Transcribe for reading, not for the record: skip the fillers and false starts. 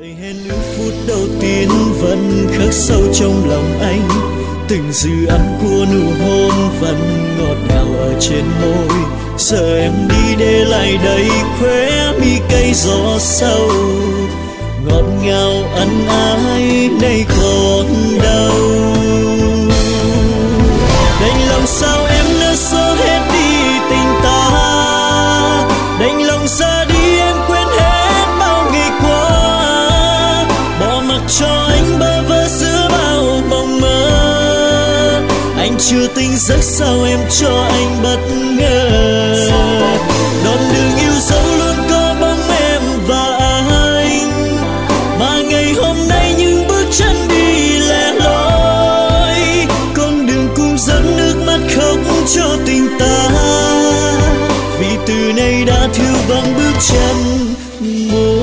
lời hẹn ước phút đầu tiên vẫn khắc sâu trong lòng anh, từng dư âm của nụ hôn vẫn ngọt ngào ở trên môi. Giờ em đi để lại đây khóe mi cây gió sâu, ngọt ngào ân ái nay còn đâu. Đành lòng sao em đã xóa hết đi tình ta, đành lòng ra đi em quên hết bao ngày qua, bỏ mặc cho anh bơ vơ giữa bao mộng mơ. Anh chưa tỉnh giấc sao em cho anh bất ngờ, đoạn đường yêu dấu luôn có bóng em và anh, mà ngày hôm nay những bước chân đi lẻ loi, con đường cùng dẫn nước mắt khóc cho tình ta, vì từ nay đã thiếu vắng bước chân một.